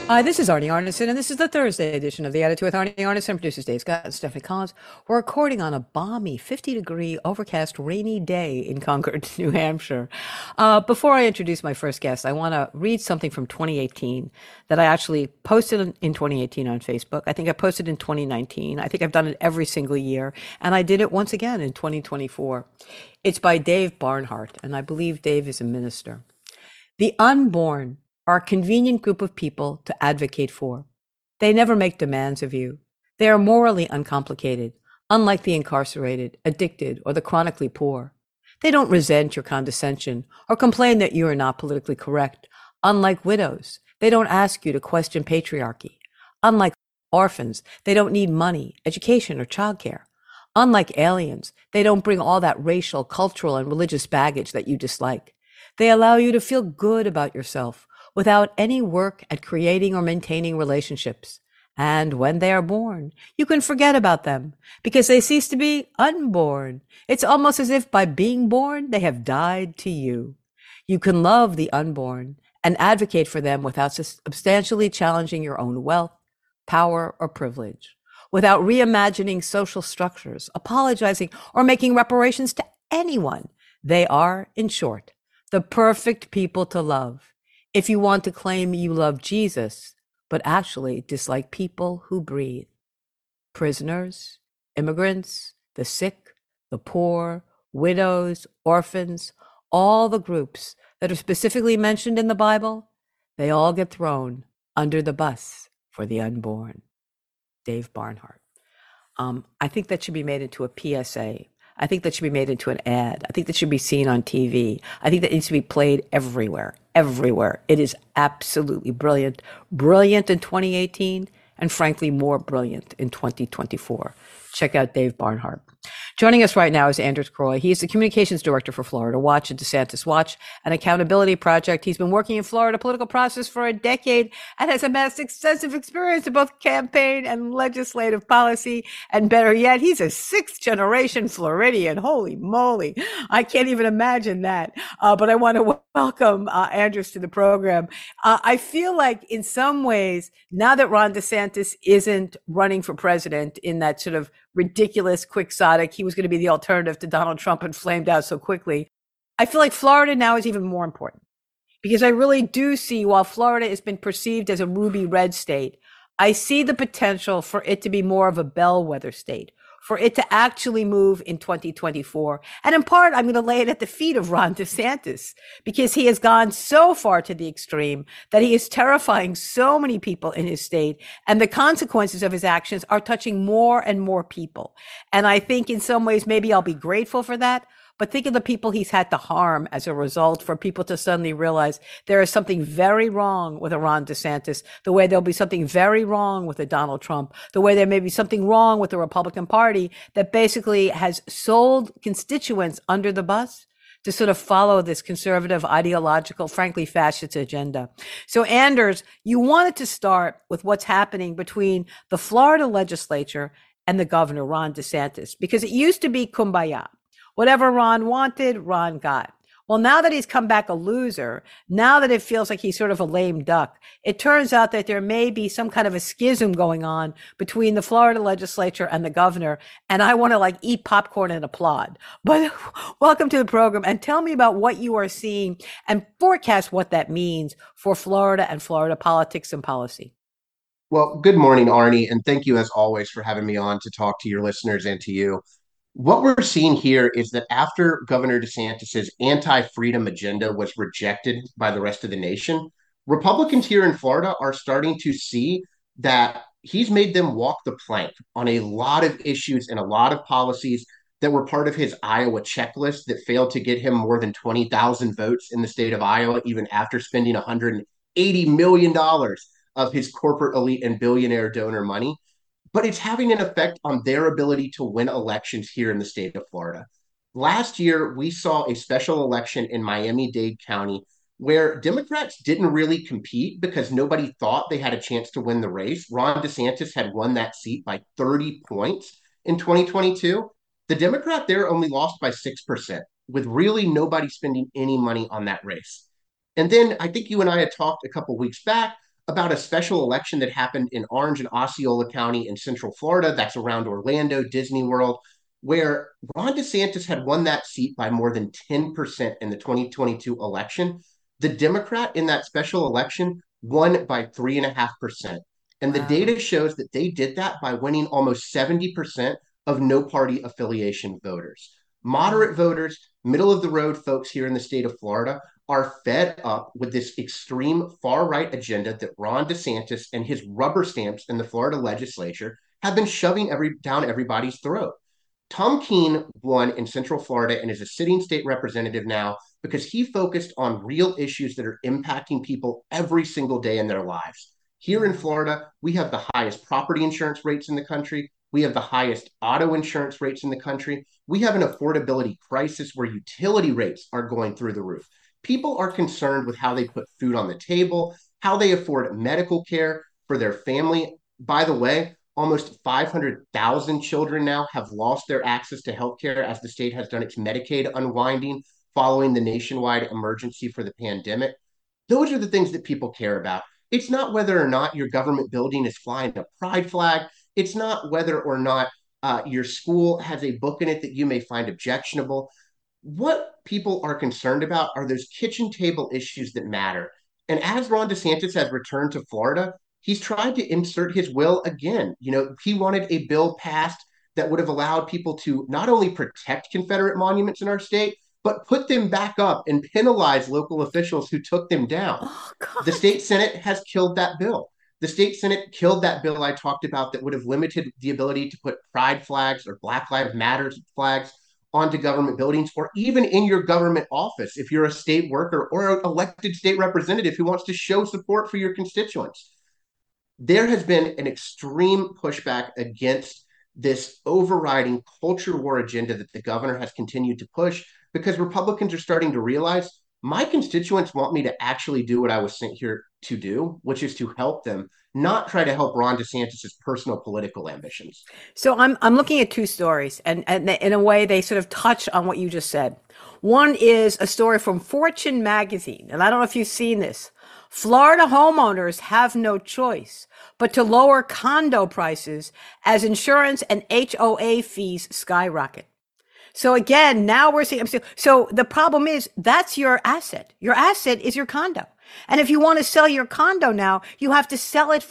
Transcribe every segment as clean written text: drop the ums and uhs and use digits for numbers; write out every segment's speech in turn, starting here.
Hi, this is Arnie Arnesen, and this is the Thursday edition of The Attitude with Arnie Arnesen. Producers Dave Scott and Stephanie Collins. We're recording on a balmy 50-degree, overcast, rainy day in Concord, New Hampshire. Before I introduce my first guest, I want to read something from 2018 that I actually posted in 2018 on Facebook. I think I posted in 2019. I think I've done it every single year, and I did it once again in 2024. It's by Dave Barnhart, and I believe Dave is a minister. The unborn are a convenient group of people to advocate for. They never make demands of you. They are morally uncomplicated, unlike the incarcerated, addicted, or the chronically poor. They don't resent your condescension or complain that you are not politically correct. Unlike widows, they don't ask you to question patriarchy. Unlike orphans, they don't need money, education, or childcare. Unlike aliens, they don't bring all that racial, cultural, and religious baggage that you dislike. They allow you to feel good about yourself without any work at creating or maintaining relationships. And when they are born, you can forget about them because they cease to be unborn. It's almost as if by being born, they have died to you. You can love the unborn and advocate for them without substantially challenging your own wealth, power, or privilege, without reimagining social structures, apologizing, or making reparations to anyone. They are, in short, the perfect people to love if you want to claim you love Jesus, but actually dislike people who breathe. Prisoners, immigrants, the sick, the poor, widows, orphans, all the groups that are specifically mentioned in the Bible, they all get thrown under the bus for the unborn. Dave Barnhart. I think that should be made into a PSA. I think that should be made into an ad. I think that should be seen on TV. I think that needs to be played everywhere, everywhere. It is absolutely brilliant. Brilliant in 2018, and frankly, more brilliant in 2024. Check out Dave Barnhart. Joining us right now is Anders Croy. He is the communications director for Florida Watch and DeSantis Watch, an accountability project. He's been working in Florida political process for a decade and has amassed extensive experience in both campaign and legislative policy. And better yet, he's a sixth generation Floridian. Holy moly. I can't even imagine that. But I want to welcome Anders to the program. I feel like in some ways, now that Ron DeSantis isn't running for president in that sort of ridiculous, quixotic, he was going to be the alternative to Donald Trump and flamed out so quickly. I feel like Florida now is even more important because I really do see, while Florida has been perceived as a ruby red state, I see the potential for it to be more of a bellwether state, for it to actually move in 2024. And in part, I'm going to lay it at the feet of Ron DeSantis because he has gone so far to the extreme that he is terrifying so many people in his state. And the consequences of his actions are touching more and more people. And I think in some ways, maybe I'll be grateful for that. But think of the people he's had to harm as a result for people to suddenly realize there is something very wrong with a Ron DeSantis, the way there'll be something very wrong with a Donald Trump, the way there may be something wrong with the Republican Party that basically has sold constituents under the bus to sort of follow this conservative, ideological, frankly, fascist agenda. So, Anders, you wanted to start with what's happening between the Florida legislature and the governor, Ron DeSantis, because it used to be kumbaya. Whatever Ron wanted, Ron got. Well, now that he's come back a loser, now that it feels like he's sort of a lame duck, it turns out that there may be some kind of a schism going on between the Florida legislature and the governor. And I want to eat popcorn and applaud. But welcome to the program and tell me about what you are seeing and forecast what that means for Florida and Florida politics and policy. Well, good morning, Arnie, and thank you as always for having me on to talk to your listeners and to you. What we're seeing here is that after Governor DeSantis's anti-freedom agenda was rejected by the rest of the nation, Republicans here in Florida are starting to see that he's made them walk the plank on a lot of issues and a lot of policies that were part of his Iowa checklist that failed to get him more than 20,000 votes in the state of Iowa, even after spending $180 million of his corporate elite and billionaire donor money. But it's having an effect on their ability to win elections here in the state of Florida. Last year, we saw a special election in Miami-Dade County where Democrats didn't really compete because nobody thought they had a chance to win the race. Ron DeSantis had won that seat by 30 points in 2022. The Democrat there only lost by 6%, with really nobody spending any money on that race. And then I think you and I had talked a couple weeks back about a special election that happened in Orange and Osceola County in Central Florida. That's around Orlando, Disney World, where Ron DeSantis had won that seat by more than 10% in the 2022 election. The Democrat in that special election won by 3.5%. And the Wow. data shows that they did that by winning almost 70% of no party affiliation voters. Wow. Moderate voters, middle of the road folks here in the state of Florida are fed up with this extreme far right agenda that Ron DeSantis and his rubber stamps in the Florida legislature have been shoving down everybody's throat. Tom Keene won in Central Florida and is a sitting state representative now because he focused on real issues that are impacting people every single day in their lives. Here in Yeah. Florida, we have the highest property insurance rates in the country. We have the highest auto insurance rates in the country. We have an affordability crisis where utility rates are going through the roof. People are concerned with how they put food on the table, how they afford medical care for their family. By the way, almost 500,000 children now have lost their access to healthcare as the state has done its Medicaid unwinding following the nationwide emergency for the pandemic. Those are the things that people care about. It's not whether or not your government building is flying a pride flag. It's not whether or not your school has a book in it that you may find objectionable. What people are concerned about are those kitchen table issues that matter. And as Ron DeSantis has returned to Florida, he's tried to insert his will again. He wanted a bill passed that would have allowed people to not only protect Confederate monuments in our state, but put them back up and penalize local officials who took them down. Oh, The God. state Senate has killed that bill. The state Senate killed that bill I talked about that would have limited the ability to put pride flags or Black Lives Matter flags onto government buildings or even in your government office if you're a state worker or an elected state representative who wants to show support for your constituents. There has been an extreme pushback against this overriding culture war agenda that the governor has continued to push because Republicans are starting to realize my constituents want me to actually do what I was sent here to do, which is to help them, not try to help Ron DeSantis's personal political ambitions. So I'm looking at two stories, and in a way they sort of touch on what you just said. One is a story from Fortune magazine, and I don't know if you've seen this. Florida homeowners have no choice but to lower condo prices as insurance and HOA fees skyrocket. So again, now we're seeing, so the problem is that's your asset. Your asset is your condo. And if you want to sell your condo now, you have to sell it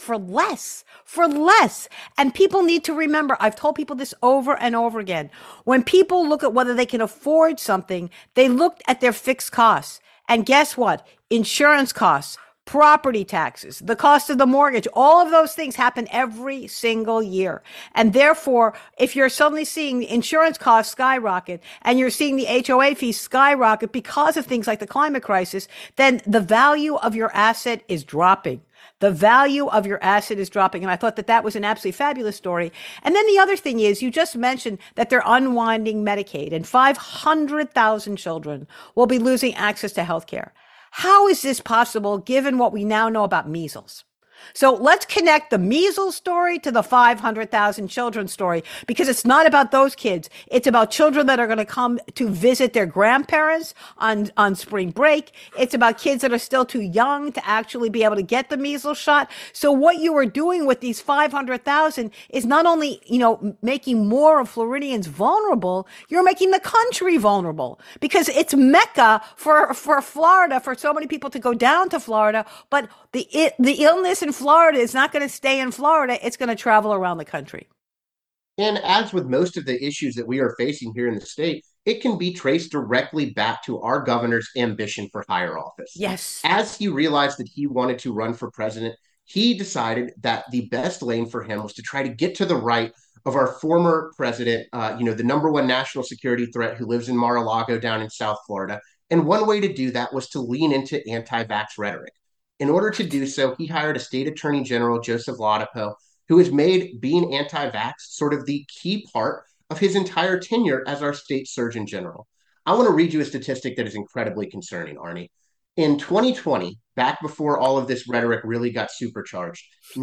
for less. And people need to remember, I've told people this over and over again. When people look at whether they can afford something, they look at their fixed costs. And guess what? Insurance costs, property taxes, the cost of the mortgage, all of those things happen every single year. And therefore, if you're suddenly seeing the insurance costs skyrocket and you're seeing the HOA fees skyrocket because of things like the climate crisis, then the value of your asset is dropping. The value of your asset is dropping. And I thought that that was an absolutely fabulous story. And then the other thing is, you just mentioned that they're unwinding Medicaid and 500,000 children will be losing access to health care. How is this possible given what we now know about measles? So let's connect the measles story to the 500,000 children story, because it's not about those kids. It's about children that are going to come to visit their grandparents on spring break. It's about kids that are still too young to actually be able to get the measles shot. So what you are doing with these 500,000 is not only, making more of Floridians vulnerable, you're making the country vulnerable, because it's Mecca for Florida, for so many people to go down to Florida. But the illness in Florida is not going to stay in Florida. It's going to travel around the country. And as with most of the issues that we are facing here in the state, it can be traced directly back to our governor's ambition for higher office. Yes. As he realized that he wanted to run for president, he decided that the best lane for him was to try to get to the right of our former president, the number one national security threat who lives in Mar-a-Lago down in South Florida. And one way to do that was to lean into anti-vax rhetoric. In order to do so, he hired a state attorney general, Joseph Ladapo, who has made being anti-vax sort of the key part of his entire tenure as our state surgeon general. I want to read you a statistic that is incredibly concerning, Arnie. In 2020, back before all of this rhetoric really got supercharged,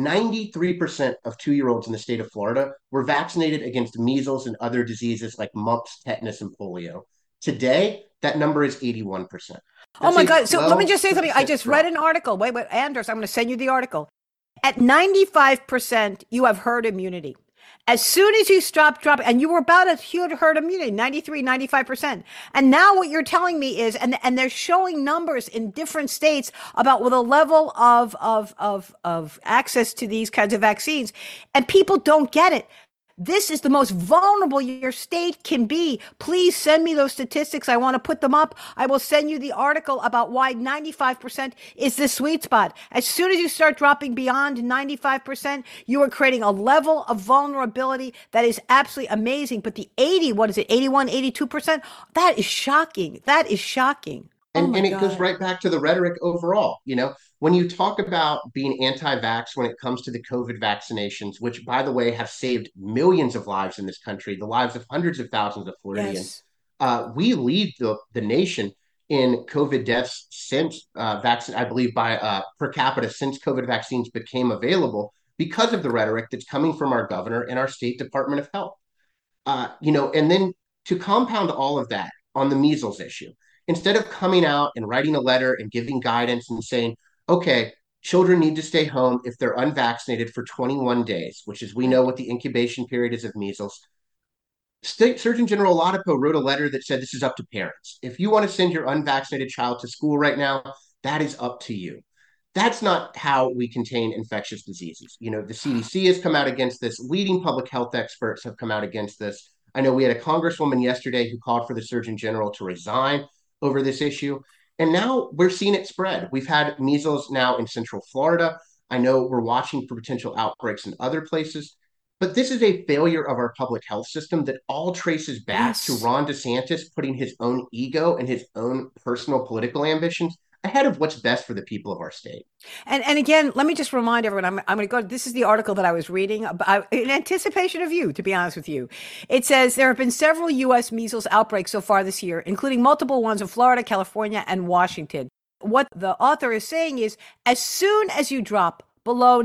93% of 2-year-olds in the state of Florida were vaccinated against measles and other diseases like mumps, tetanus, and polio. Today, that number is 81%. Oh That's my a God. So let me just say something. I 12% just read drop. an article. Wait, Anders, I'm going to send you the article. At 95%, you have herd immunity. As soon as you stop dropping, and you were about a huge herd immunity, 93, 95%. And now what you're telling me is, and they're showing numbers in different states about the level of access to these kinds of vaccines, and people don't get it. This is the most vulnerable your state can be. Please send me those statistics. I want to put them up. I will send you the article about why 95% is the sweet spot. As soon as you start dropping beyond 95%, you are creating a level of vulnerability that is absolutely amazing. But the 80, what is it, 81, 82%? That is shocking. That is shocking. And it goes right back to the rhetoric overall. When you talk about being anti-vax when it comes to the COVID vaccinations, which, by the way, have saved millions of lives in this country, the lives of hundreds of thousands of Floridians, Yes. we lead the nation in COVID deaths since vaccine, I believe, by per capita since COVID vaccines became available because of the rhetoric that's coming from our governor and our state Department of Health. And then to compound all of that on the measles issue, instead of coming out and writing a letter and giving guidance and saying, okay, children need to stay home if they're unvaccinated for 21 days, which is we know Right. what the incubation period is of measles. State Surgeon General Latipo wrote a letter that said this is up to parents. If you want to send your unvaccinated child to school right now, that is up to you. That's not how we contain infectious diseases. The CDC has come out against this. Leading public health experts have come out against this. I know we had a congresswoman yesterday who called for the Surgeon General to resign over this issue. And now we're seeing it spread. We've had measles now in Central Florida. I know we're watching for potential outbreaks in other places. But this is a failure of our public health system that all traces back to Yes. Ron DeSantis putting his own ego and his own personal political ambitions ahead of what's best for the people of our state. And again, let me just remind everyone, I'm going to go, this is the article that I was reading in anticipation of you, to be honest with you. It says there have been several U.S. measles outbreaks so far this year, including multiple ones in Florida, California, and Washington. What the author is saying is, as soon as you drop below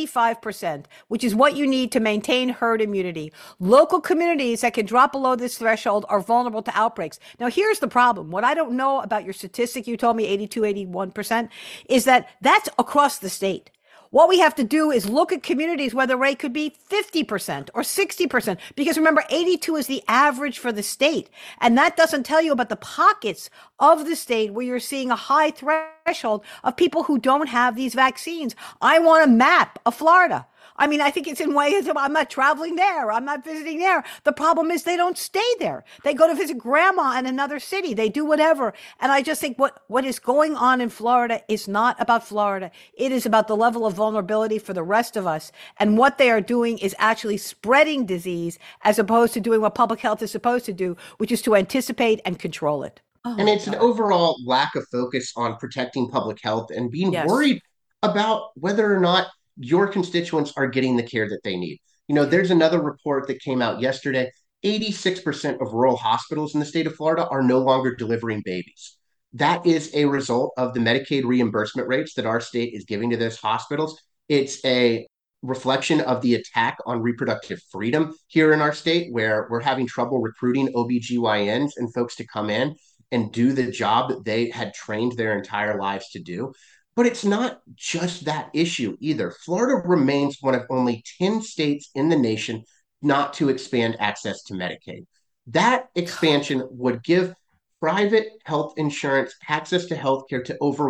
95%, which is what you need to maintain herd immunity, local communities that can drop below this threshold are vulnerable to outbreaks. Now, here's the problem. What I don't know about your statistic, you told me 82, 81%, is that that's across the state. What we have to do is look at communities where the rate could be 50% or 60%, because remember, 82 is the average for the state. And that doesn't tell you about the pockets of the state where you're seeing a high threshold of people who don't have these vaccines. I want a map of Florida. I mean, I think it's in ways of, I'm not traveling there. I'm not visiting there. The problem is they don't stay there. They go to visit grandma in another city. They do whatever. And I just think what is going on in Florida is not about Florida. It is about the level of vulnerability for the rest of us. And what they are doing is actually spreading disease as opposed to doing what public health is supposed to do, which is to anticipate and control it. Oh And my it's an God. overall lack of focus on protecting public health and being Yes. worried about whether or not your constituents are getting the care that they need. There's another report that came out yesterday. 86% of rural hospitals in the state of Florida are no longer delivering babies. That is a result of the Medicaid reimbursement rates that our state is giving to those hospitals. It's a reflection of the attack on reproductive freedom here in our state, where we're having trouble recruiting OBGYNs and folks to come in and do the job that they had trained their entire lives to do. But it's not just that issue either. Florida remains one of only 10 states in the nation not to expand access to Medicaid. That expansion would give private health insurance access to healthcare to over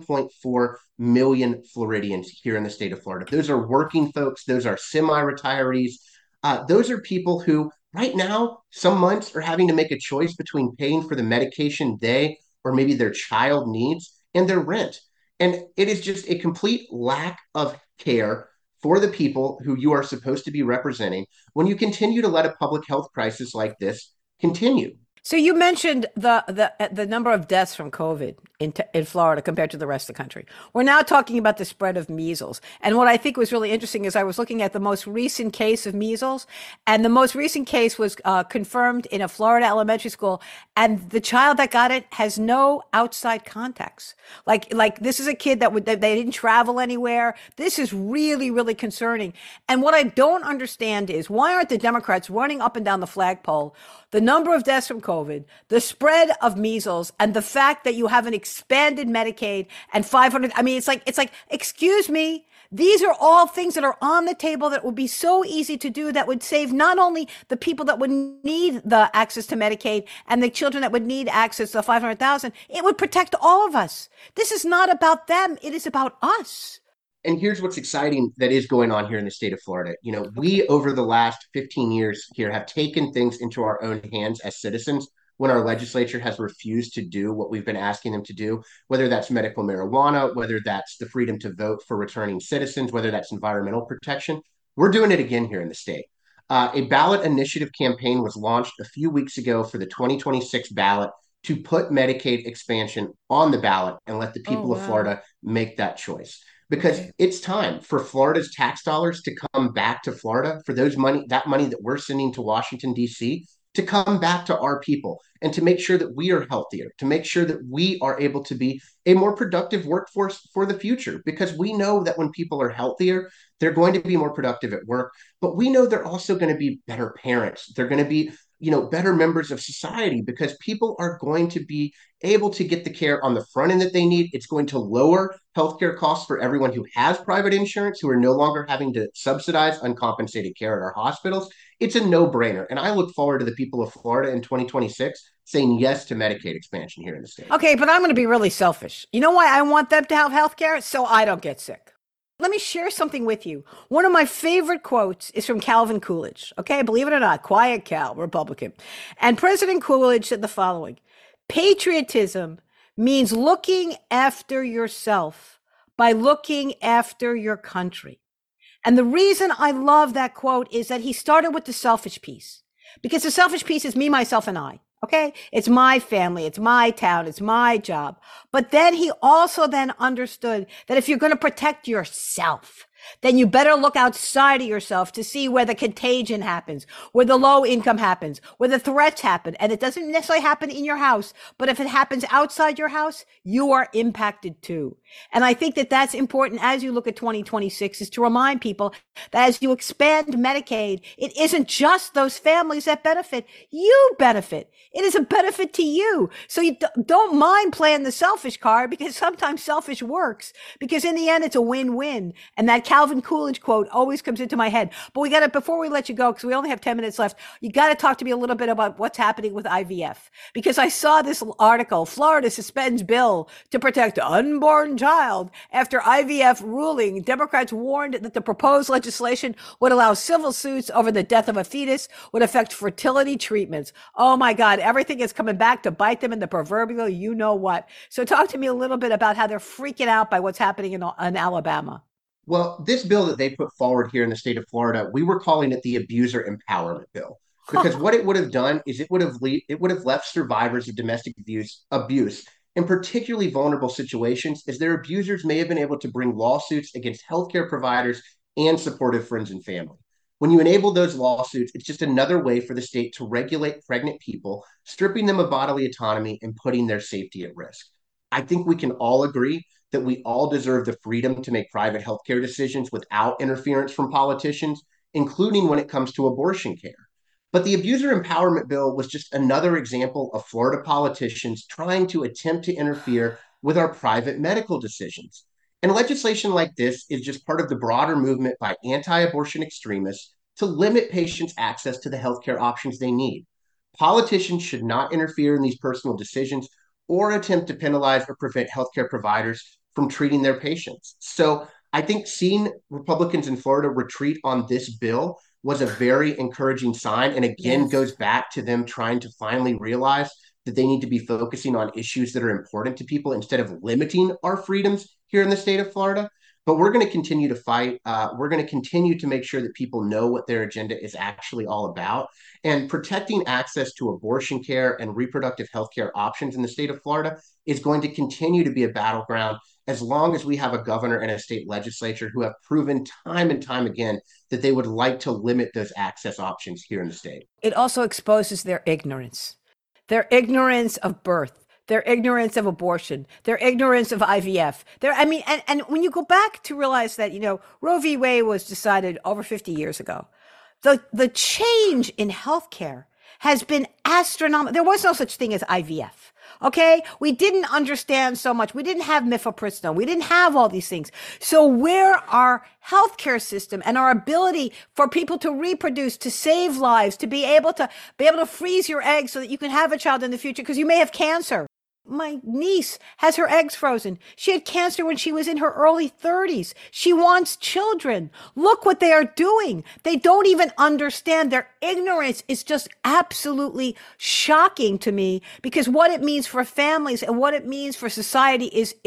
1.4 million Floridians here in the state of Florida. Those are working folks, those are semi retirees, those are people who right now, some months are having to make a choice between paying for the medication they or maybe their child needs and their rent. And it is just a complete lack of care for the people who you are supposed to be representing when you continue to let a public health crisis like this continue. So you mentioned the number of deaths from COVID in Florida compared to the rest of the country. We're now talking about the spread of measles. And what I think was really interesting is I was looking at the most recent case of measles, and the most recent case was confirmed in a Florida elementary school, and the child that got it has no outside contacts. Like this is a kid that they didn't travel anywhere. This is really, really concerning. And what I don't understand is, why aren't the Democrats running up and down the flagpole the number of deaths from COVID, the spread of measles, and the fact that you have an expanded Medicaid and 500. I mean, it's like, excuse me, These are all things that are on the table that would be so easy to do, that would save not only the people that would need the access to Medicaid and the children that would need access to 500,000, it would protect all of us. This is not about them. It is about us. And here's what's exciting that is going on here in the state of Florida. You know, Okay. we over the last 15 years here have taken things into our own hands as citizens when our legislature has refused to do what we've been asking them to do, whether that's medical marijuana, whether that's the freedom to vote for returning citizens, whether that's environmental protection. We're doing it again here in the state. A ballot initiative campaign was launched a few weeks ago for the 2026 ballot to put Medicaid expansion on the ballot and let the Oh, people of wow. Florida make that choice, because Okay. it's time for Florida's tax dollars to come back to Florida, for that money that we're sending to Washington, D.C., to come back to our people and to make sure that we are healthier, to make sure that we are able to be a more productive workforce for the future. Because we know that when people are healthier, they're going to be more productive at work, but we know they're also going to be better parents. They're going to be, better members of society, because people are going to be able to get the care on the front end that they need. It's going to lower healthcare costs for everyone who has private insurance, who are no longer having to subsidize uncompensated care at our hospitals. It's a no-brainer. And I look forward to the people of Florida in 2026 saying yes to Medicaid expansion here in the state. Okay, but I'm going to be really selfish. You know why I want them to have health care? So I don't get sick. Let me share something with you. One of my favorite quotes is from Calvin Coolidge. Okay, believe it or not, quiet Cal, Republican. And President Coolidge said the following: patriotism means looking after yourself by looking after your country. And the reason I love that quote is that he started with the selfish piece, because the selfish piece is me, myself, and I. Okay. It's my family. It's my town. It's my job. But then he also then understood that if you're going to protect yourself, then you better look outside of yourself to see where the contagion happens, where the low income happens, where the threats happen. And it doesn't necessarily happen in your house, but if it happens outside your house, you are impacted too. And I think that that's important as you look at 2026, is to remind people that as you expand Medicaid, it isn't just those families that benefit. You benefit. It is a benefit to you. So you don't mind playing the selfish card, because sometimes selfish works, because in the end, it's a win-win. And that Calvin Coolidge quote always comes into my head. But we got to, before we let you go, because we only have 10 minutes left, you got to talk to me a little bit about what's happening with IVF. Because I saw this article: Florida suspends bill to protect unborn child after IVF ruling. Democrats warned that the proposed legislation would allow civil suits over the death of a fetus, would affect fertility treatments. Oh my God, everything is coming back to bite them in the proverbial you know what. So talk to me a little bit about how they're freaking out by what's happening in Alabama. Well, this bill that they put forward here in the state of Florida, we were calling it the abuser empowerment bill, because what it would have done is it would have left survivors of domestic abuse in particularly vulnerable situations, as their abusers may have been able to bring lawsuits against healthcare providers and supportive friends and family. When you enable those lawsuits, it's just another way for the state to regulate pregnant people, stripping them of bodily autonomy and putting their safety at risk. I think we can all agree that we all deserve the freedom to make private healthcare decisions without interference from politicians, including when it comes to abortion care. But the abuser empowerment bill was just another example of Florida politicians trying to attempt to interfere with our private medical decisions. And legislation like this is just part of the broader movement by anti abortion extremists to limit patients' access to the healthcare options they need. Politicians should not interfere in these personal decisions or attempt to penalize or prevent healthcare providers from treating their patients. So I think seeing Republicans in Florida retreat on this bill was a very encouraging sign. And again, Yes. goes back to them trying to finally realize that they need to be focusing on issues that are important to people instead of limiting our freedoms here in the state of Florida. But we're going to continue to fight. We're going to continue to make sure that people know what their agenda is actually all about. And protecting access to abortion care and reproductive health care options in the state of Florida is going to continue to be a battleground as long as we have a governor and a state legislature who have proven time and time again that they would like to limit those access options here in the state. It also exposes their ignorance of birth, their ignorance of abortion, their ignorance of IVF. And when you go back to realize that, Roe v. Wade was decided over 50 years ago, the change in healthcare has been astronomical. There was no such thing as IVF. Okay. We didn't understand so much. We didn't have mifepristone. We didn't have all these things. So where our healthcare system and our ability for people to reproduce, to save lives, to be able to freeze your eggs so that you can have a child in the future because you may have cancer. My niece has her eggs frozen. She had cancer when she was in her early 30s. She wants children. Look what they are doing. They don't even understand. Their ignorance is just absolutely shocking to me because what it means for families and what it means for society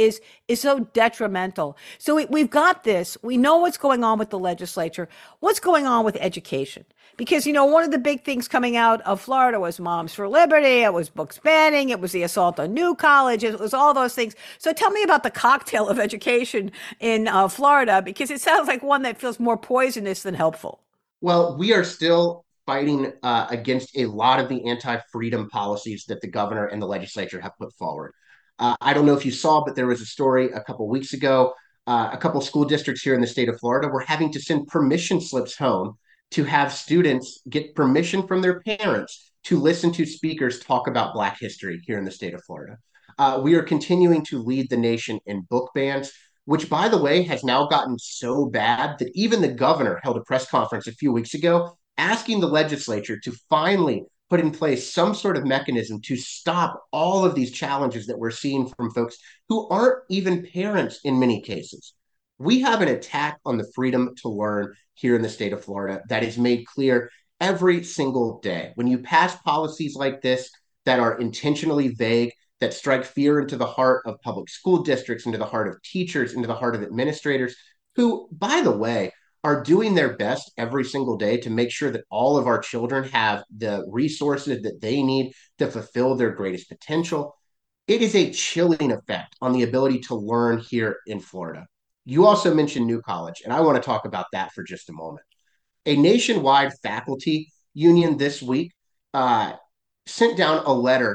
is so detrimental. So we've got this. We know what's going on with the legislature. What's going on with education? Because, one of the big things coming out of Florida was Moms for Liberty. It was books banning. It was the assault on New College. It was all those things. So tell me about the cocktail of education in Florida, because it sounds like one that feels more poisonous than helpful. Well, we are still fighting against a lot of the anti-freedom policies that the governor and the legislature have put forward. I don't know if you saw, but there was a story a couple weeks ago. A couple school districts here in the state of Florida were having to send permission slips home to have students get permission from their parents to listen to speakers talk about Black history here in the state of Florida. We are continuing to lead the nation in book bans, which, by the way, has now gotten so bad that even the governor held a press conference a few weeks ago asking the legislature to finally put in place some sort of mechanism to stop all of these challenges that we're seeing from folks who aren't even parents in many cases. We have an attack on the freedom to learn here in the state of Florida that is made clear every single day. When you pass policies like this that are intentionally vague, that strike fear into the heart of public school districts, into the heart of teachers, into the heart of administrators, who, by the way, are doing their best every single day to make sure that all of our children have the resources that they need to fulfill their greatest potential. It is a chilling effect on the ability to learn here in Florida. You also mentioned New College, and I want to talk about that for just a moment. A nationwide faculty union this week uh, sent down a letter,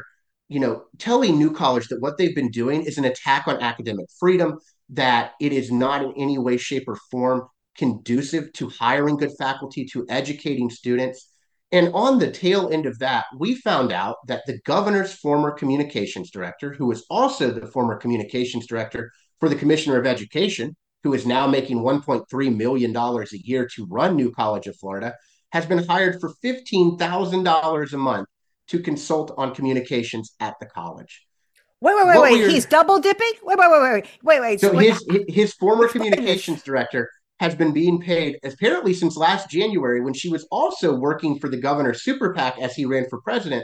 telling New College that what they've been doing is an attack on academic freedom, that it is not in any way, shape, or form conducive to hiring good faculty, to educating students. And on the tail end of that, we found out that the governor's former communications director, who was also the former communications director for the Commissioner of Education, who is now making $1.3 million a year to run New College of Florida, has been hired for $15,000 a month to consult on communications at the college. Wait, wait, wait, What wait. we are He's double dipping? Wait, wait, wait, wait, wait, wait. So So wait, his former explain this. communications director has been being paid apparently since last January, when she was also working for the governor's super PAC as he ran for president,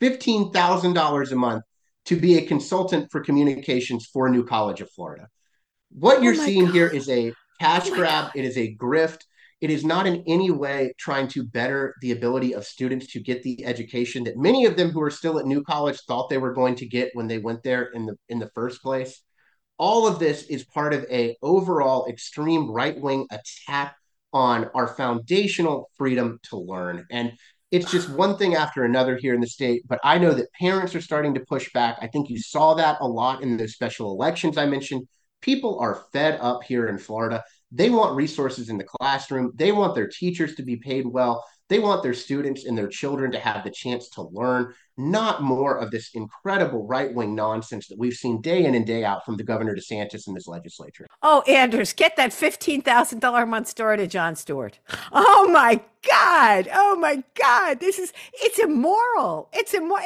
$15,000 a month to be a consultant for communications for New College of Florida. What Oh you're my seeing God. here is a Oh cash my grab. God. It is a grift. It is not in any way trying to better the ability of students to get the education that many of them who are still at New College thought they were going to get when they went there in the first place. All of this is part of a overall extreme right-wing attack on our foundational freedom to learn. And it's just one thing after another here in the state. But I know that parents are starting to push back. I think you saw that a lot in those special elections I mentioned. People are fed up here in Florida. They want resources in the classroom. They want their teachers to be paid well. They want their students and their children to have the chance to learn, not more of this incredible right wing nonsense that we've seen day in and day out from the Governor DeSantis and this legislature. Oh, Anders, get that $15,000 a month story to Jon Stewart. Oh my God. Oh my God. It's immoral. It's immoral.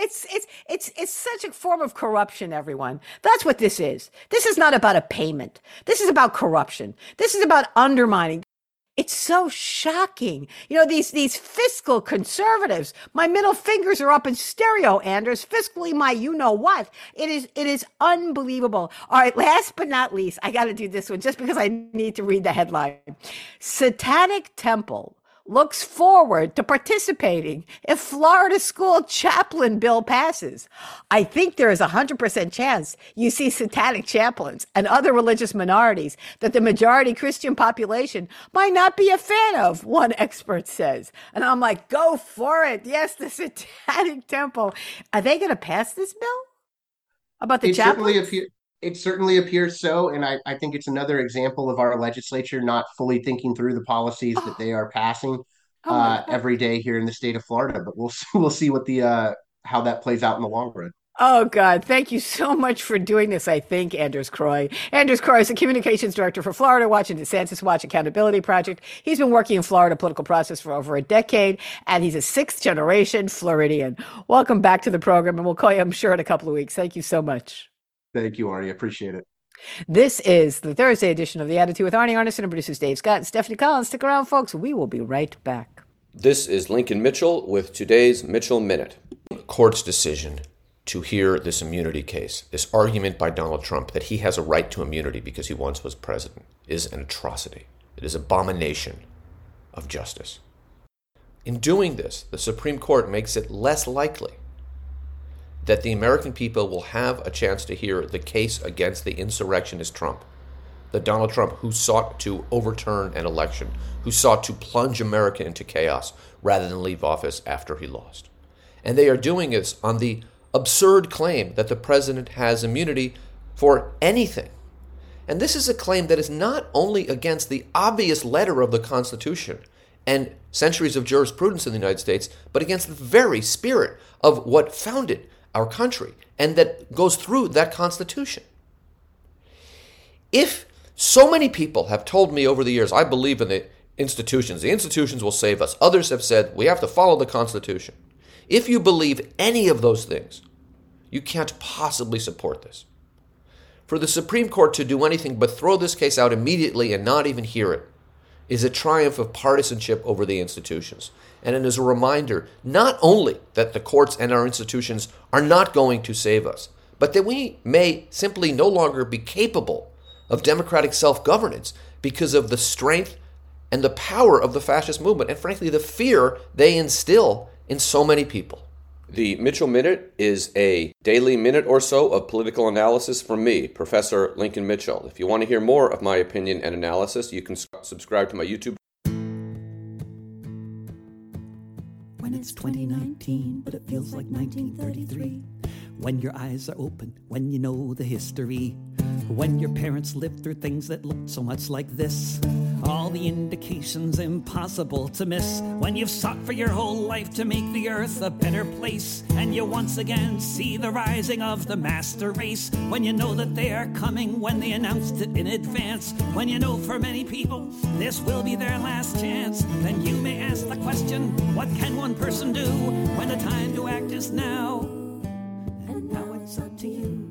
It's such a form of corruption, everyone. That's what this is. This is not about a payment. This is about corruption. This is about undermining. It's so shocking. These fiscal conservatives. My middle fingers are up in stereo, Anders. Fiscally, my you know what. It is unbelievable. All right, last but not least, I got to do this one just because I need to read the headline. Satanic Temple looks forward to participating if Florida school chaplain bill passes. I think there is a 100% chance you see satanic chaplains and other religious minorities that the majority Christian population might not be a fan of, one expert says. And I'm like, go for it. Yes, the Satanic Temple. Are they going to pass this bill about the It certainly chaplains? appears. It certainly appears so, and I think it's another example of our legislature not fully thinking through the policies that Oh, they are passing oh my God. every day here in the state of Florida. But we'll we'll see what the how that plays out in the long run. Oh, God. Thank you so much for doing this, I think, Anders Croy. Anders Croy is the communications director for Florida Watch and DeSantis Watch Accountability Project. He's been working in Florida political process for over a decade, and he's a sixth generation Floridian. Welcome back to the program, and we'll call you, I'm sure, in a couple of weeks. Thank you so much. Thank you, Arnie. Appreciate it. This is the Thursday edition of The Attitude with Arnie Arnesen and producers Dave Scott and Stephanie Collins. Stick around, folks. We will be right back. This is Lincoln Mitchell with today's Mitchell Minute. Court's decision to hear this immunity case, this argument by Donald Trump that he has a right to immunity because he once was president, is an atrocity. It is abomination of justice. In doing this, the Supreme Court makes it less likely that the American people will have a chance to hear the case against the insurrectionist Trump, the Donald Trump who sought to overturn an election, who sought to plunge America into chaos rather than leave office after he lost. And they are doing this on the absurd claim that the president has immunity for anything. And this is a claim that is not only against the obvious letter of the Constitution and centuries of jurisprudence in the United States, but against the very spirit of what founded our country and that goes through that Constitution. If so many people have told me over the years, I believe in the institutions will save us. Others have said, we have to follow the Constitution. If you believe any of those things, you can't possibly support this. For the Supreme Court to do anything but throw this case out immediately and not even hear it is a triumph of partisanship over the institutions. And it is a reminder not only that the courts and our institutions are not going to save us, but that we may simply no longer be capable of democratic self-governance because of the strength and the power of the fascist movement, and frankly, the fear they instill in so many people. The Mitchell Minute is a daily minute or so of political analysis from me, Professor Lincoln Mitchell. If you want to hear more of my opinion and analysis, you can subscribe to my YouTube. When it's 2019, but it feels like 1933. When your eyes are open, when you know the history. When your parents lived through things that looked so much like this. All the indications impossible to miss. When you've sought for your whole life to make the earth a better place. And you once again see the rising of the master race. When you know that they are coming, when they announced it in advance. When you know for many people this will be their last chance. Then you may ask the question, what can one person do when the time to act is now? And now it's up to you.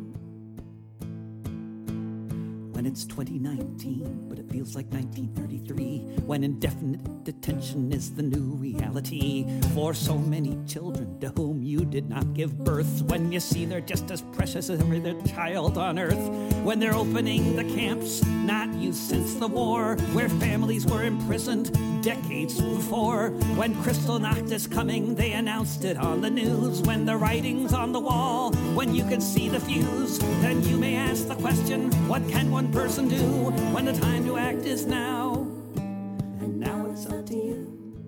When it's 2019, but it feels like 1933. When indefinite detention is the new reality for so many children to whom you did not give birth. When you see they're just as precious as every other child on earth. When they're opening the camps, not used since the war, where families were imprisoned decades before. When Kristallnacht is coming, they announced it on the news. When the writing's on the wall, when you can see the fuse, then you may ask the question, what can one person do when the time to act is now? And now it's up to you.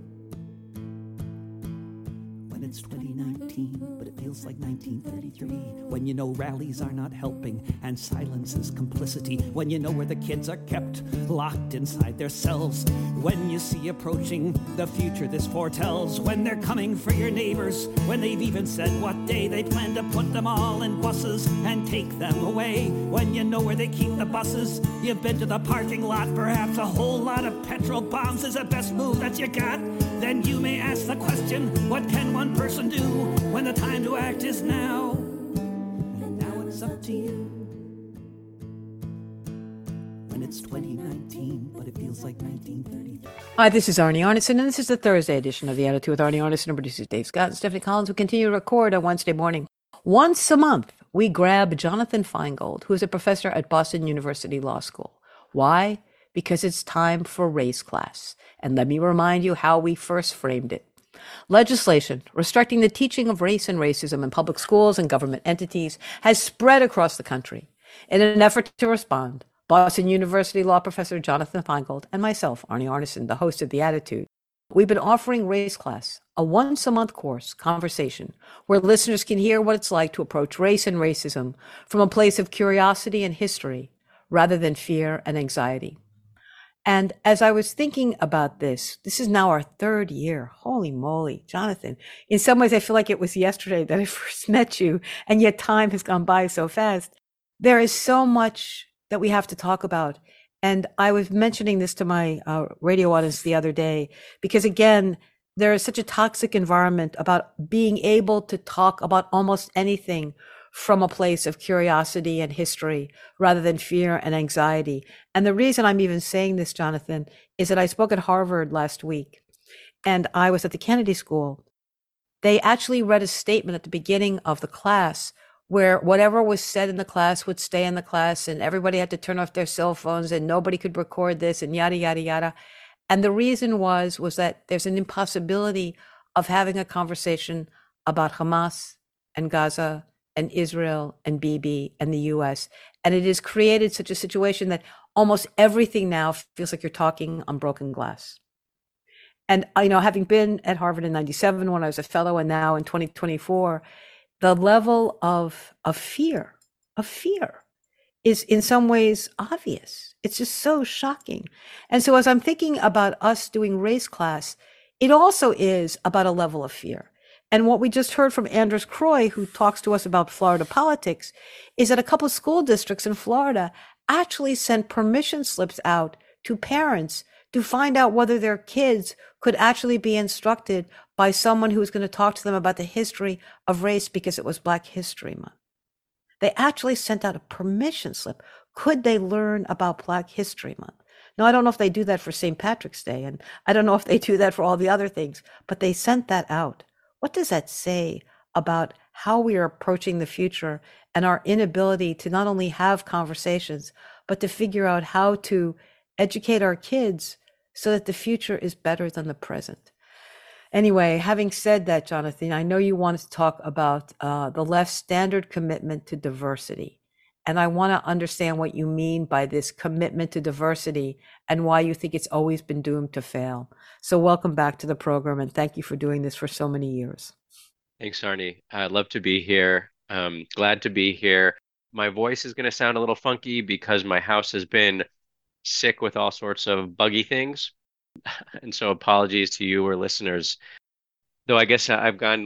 When it's 2019, but it feels like 1933. When you know rallies are not helping and silence is complicity. When you know where the kids are kept, locked inside their cells. When you see approaching the future this foretells. When they're coming for your neighbors. When they've even said what day they plan to put them all in buses and take them away. When you know where they keep the buses. You've been to the parking lot. Perhaps a whole lot of petrol bombs is the best move that you got. Then you may ask the question, what can one person do when the time to act is now? And now it's up to you. When it's 2019, but it feels like 1930. Hi, this is Arnie Arnesen, and this is the Thursday edition of The Attitude with Arnie Arnesen and producers Dave Scott and Stephanie Collins. We continue to record on Wednesday morning. Once a month, we grab Jonathan Feingold, who is a professor at Boston University Law School. Why? Because it's time for race class. And let me remind you how we first framed it. Legislation restricting the teaching of race and racism in public schools and government entities has spread across the country. In an effort to respond, Boston University law professor Jonathan Feingold and myself, Arnie Arnesen, the host of The Attitude, we've been offering Race Class, a once-a-month course conversation where listeners can hear what it's like to approach race and racism from a place of curiosity and history rather than fear and anxiety. And as I was thinking about this is now our third year. Holy moly, Jonathan. In some ways, I feel like it was yesterday that I first met you, and yet time has gone by so fast. There is so much that we have to talk about. And I was mentioning this to my radio audience the other day, because again, there is such a toxic environment about being able to talk about almost anything from a place of curiosity and history rather than fear and anxiety. And the reason I'm even saying this, Jonathan, is that I spoke at Harvard last week and I was at the Kennedy School. They actually read a statement at the beginning of the class where whatever was said in the class would stay in the class and everybody had to turn off their cell phones and nobody could record this and yada, yada, yada. And the reason was that there's an impossibility of having a conversation about Hamas and Gaza and Israel and Bibi and the US. And it has created such a situation that almost everything now feels like you're talking on broken glass. And, having been at Harvard in 97 when I was a fellow and now in 2024, the level of fear is in some ways obvious. It's just so shocking. And so as I'm thinking about us doing race class, it also is about a level of fear. And what we just heard from Anders Croy, who talks to us about Florida politics, is that a couple of school districts in Florida actually sent permission slips out to parents to find out whether their kids could actually be instructed by someone who was going to talk to them about the history of race because it was Black History Month. They actually sent out a permission slip. Could they learn about Black History Month? Now, I don't know if they do that for St. Patrick's Day, and I don't know if they do that for all the other things, but they sent that out. What does that say about how we are approaching the future and our inability to not only have conversations, but to figure out how to educate our kids so that the future is better than the present? Anyway, having said that, Jonathan, I know you wanted to talk about the left's standard commitment to diversity. And I want to understand what you mean by this commitment to diversity and why you think it's always been doomed to fail. So welcome back to the program, and thank you for doing this for so many years. Thanks, Arnie. I'd love to be here. Glad to be here. My voice is going to sound a little funky because my house has been sick with all sorts of buggy things. And so apologies to you or listeners. Though I guess I've gone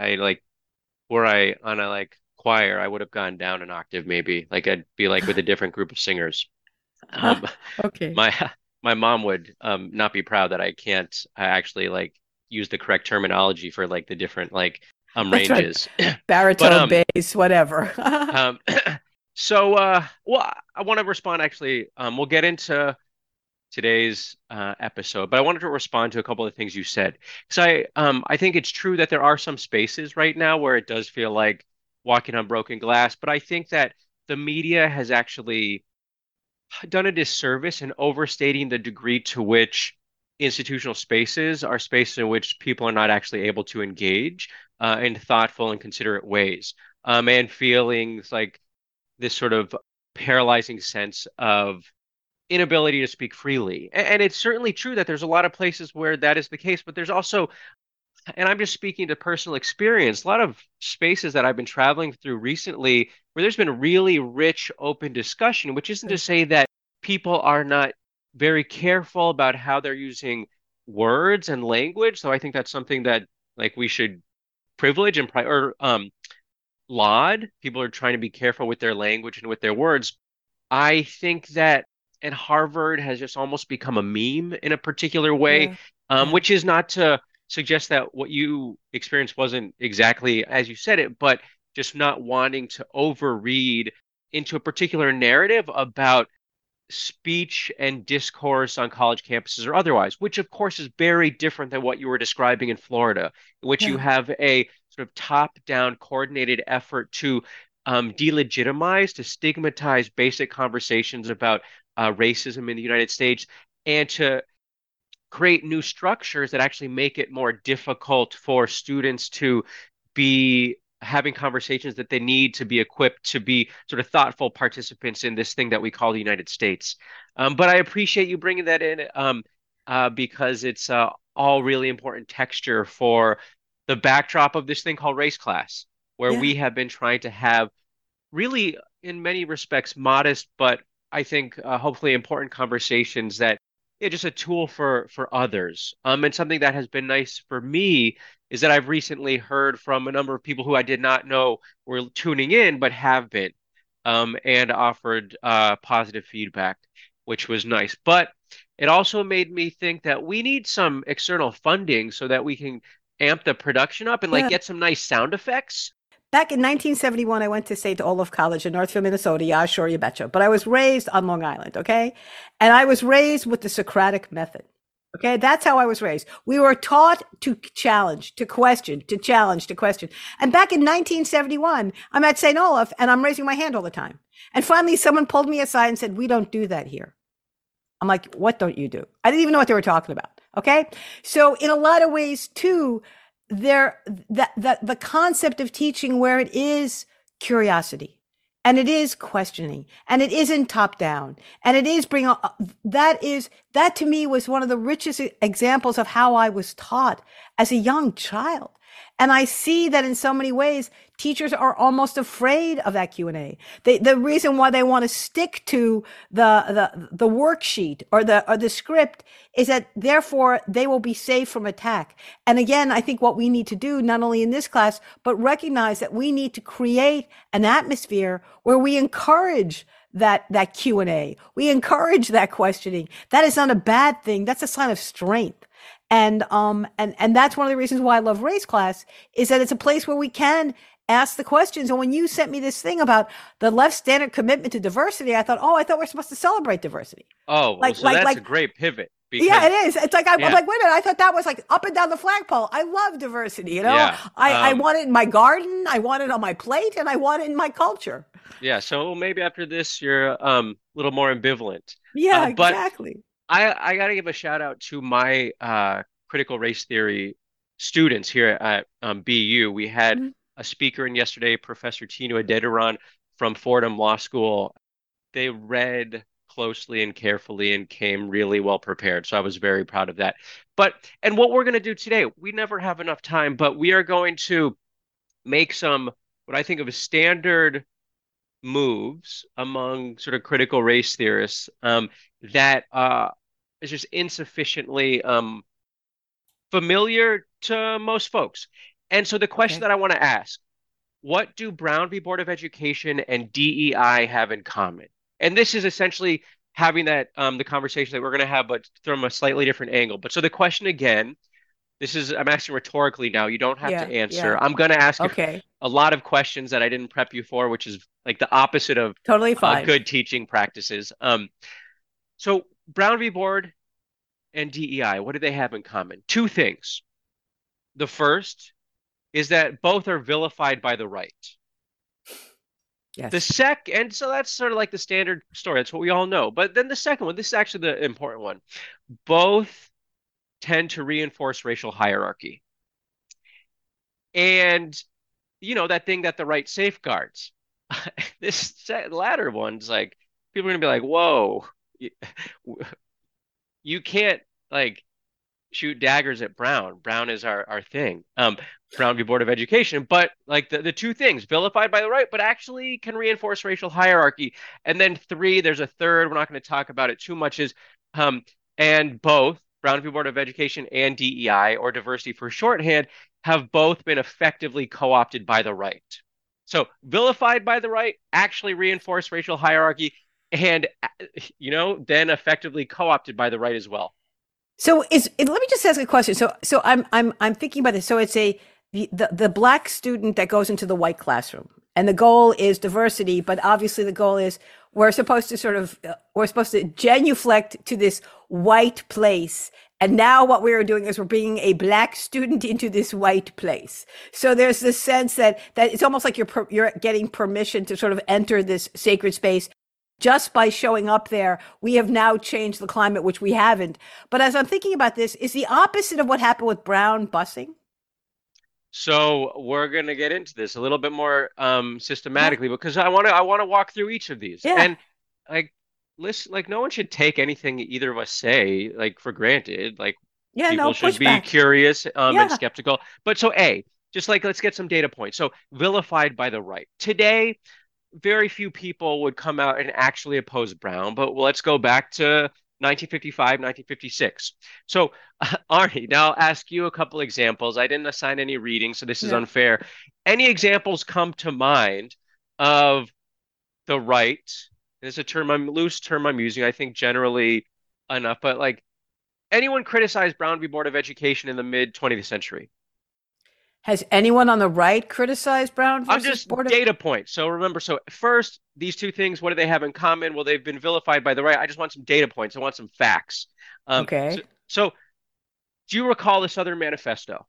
on a choir, I would have gone down an octave maybe. Like I'd be like with a different group of singers. Okay. My mom would not be proud that I can't actually use the correct terminology for the different ranges. Right. Baritone, bass, whatever. So well, I want to respond actually. We'll get into today's episode, but I wanted to respond to a couple of things you said. So I think it's true that there are some spaces right now where it does feel like walking on broken glass, but I think that the media has actually done a disservice in overstating the degree to which institutional spaces are spaces in which people are not actually able to engage in thoughtful and considerate ways, and feelings like this sort of paralyzing sense of inability to speak freely. And it's certainly true that there's a lot of places where that is the case, but there's also, and I'm just speaking to personal experience, a lot of spaces that I've been traveling through recently where there's been really rich, open discussion, which isn't to say that people are not very careful about how they're using words and language. So I think that's something that we should privilege and laud. People are trying to be careful with their language and with their words. I think that, and Harvard has just almost become a meme in a particular way, which is not to suggest that what you experienced wasn't exactly as you said it, but just not wanting to overread into a particular narrative about speech and discourse on college campuses or otherwise, which of course is very different than what you were describing in Florida, in which you have a sort of top-down coordinated effort to delegitimize, to stigmatize basic conversations about racism in the United States, and to create new structures that actually make it more difficult for students to be having conversations that they need to be equipped to be sort of thoughtful participants in this thing that we call the United States. But I appreciate you bringing that in because it's all really important texture for the backdrop of this thing called race class, where we have been trying to have really, in many respects, modest, but I think hopefully important conversations that yeah, just a tool for others. And something that has been nice for me is that I've recently heard from a number of people who I did not know were tuning in, but have been, and offered positive feedback, which was nice. But it also made me think that we need some external funding so that we can amp the production up and like Yeah. get some nice sound effects. Back in 1971, I went to St. Olaf College in Northfield, Minnesota. Yeah, sure, you betcha. But I was raised on Long Island, okay? And I was raised with the Socratic method. Okay, that's how I was raised. We were taught to challenge, to question, to challenge, to question. And back in 1971, I'm at St. Olaf and I'm raising my hand all the time. And finally, someone pulled me aside and said, "We don't do that here." I'm like, "What don't you do?" I didn't even know what they were talking about. Okay. So in a lot of ways too, the concept of teaching where it is curiosity and it is questioning and it isn't top down and it is that to me was one of the richest examples of how I was taught as a young child. And I see that in so many ways, teachers are almost afraid of that Q&A. The reason why they want to stick to the worksheet or the script is that therefore they will be safe from attack. And again, I think what we need to do, not only in this class, but recognize that we need to create an atmosphere where we encourage that Q&A. We encourage that questioning. That is not a bad thing. That's a sign of strength. And that's one of the reasons why I love race class is that it's a place where we can ask the questions. And when you sent me this thing about the left's standard commitment to diversity, I thought we're supposed to celebrate diversity. Oh, well, so that's a great pivot. Because, yeah, it is. It's like, I'm like, wait a minute. I thought that was like up and down the flagpole. I love diversity. You know, yeah. I want it in my garden. I want it on my plate and I want it in my culture. Yeah. So maybe after this, you're a little more ambivalent. Yeah, exactly. I got to give a shout out to my critical race theory students here at BU. We had a speaker in yesterday, Professor Tino Adediran from Fordham Law School. They read closely and carefully and came really well prepared. So I was very proud of that. And what we're going to do today, we never have enough time, but we are going to make some, what I think of as standard moves among sort of critical race theorists that is just insufficiently familiar to most folks. And so the question that I want to ask, what do Brown v. Board of Education and DEI have in common? And this is essentially having that the conversation that we're going to have, but from a slightly different angle. But so the question again, I'm asking rhetorically now. You don't have to answer. Yeah. I'm going to ask a lot of questions that I didn't prep you for, which is like the opposite of totally fine. Good teaching practices. So Brown v. Board and DEI, what do they have in common? Two things. The first is that both are vilified by the right. Yes. The second, and so that's sort of like the standard story. That's what we all know. But then the second one, this is actually the important one. Both tend to reinforce racial hierarchy. And, you know, that thing that the right safeguards. This latter one's like, people are going to be like, whoa, you can't like shoot daggers at Brown. Brown is our thing. Brown v. Board of Education. But like the two things, vilified by the right, but actually can reinforce racial hierarchy. And then three, there's a third, we're not going to talk about it too much, is and both Brown v. Board of Education and DEI, or diversity for shorthand, have both been effectively co-opted by the right. So vilified by the right, actually reinforce racial hierarchy, and, you know, then effectively co-opted by the right as well. So let me just ask a question. So I'm thinking about this. So it's the black student that goes into the white classroom, and the goal is diversity, but obviously the goal is we're supposed to genuflect to this white place. And now what we're doing is we're bringing a black student into this white place. So there's this sense that it's almost like you're getting permission to sort of enter this sacred space. Just by showing up there, we have now changed the climate, which we haven't. But as I'm thinking about this, is the opposite of what happened with Brown busing? So we're going to get into this a little bit more systematically, because I want to walk through each of these. Yeah. And like, listen, like no one should take anything either of us say like for granted. Like people should be curious and skeptical. But so just like let's get some data points. So vilified by the right. Today, very few people would come out and actually oppose Brown, but let's go back to 1955, 1956. So, Arnie, now I'll ask you a couple examples. I didn't assign any reading, so this is Yeah. unfair. Any examples come to mind of the right? It's a loose term I'm using, I think generally enough, but like anyone criticized Brown v. Board of Education in the mid 20th century? Has anyone on the right criticized Brown I'm versus just Board of? data points. So remember, so first, these two things, what do they have in common? Well, they've been vilified by the right. I just want some data points. I want some facts. Okay. So do you recall the Southern Manifesto?